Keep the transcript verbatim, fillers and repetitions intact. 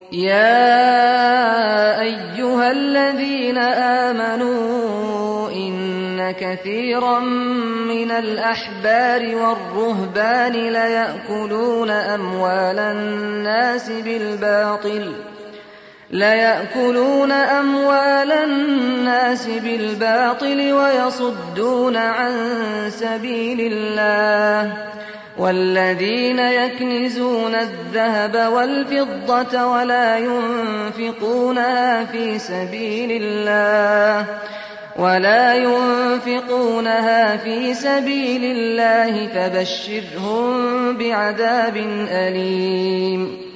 يا أيها الذين آمنوا إن كثيرا من الأحبار والرهبان ليأكلون أموال الناس بالباطل ليأكلون أموال الناس بالباطل ويصدون عن سبيل الله والذين يكنزون الذهب والفضة ولا ينفقونها في سبيل الله ولا ينفقونها في سبيل الله فبشرهم بعذاب أليم.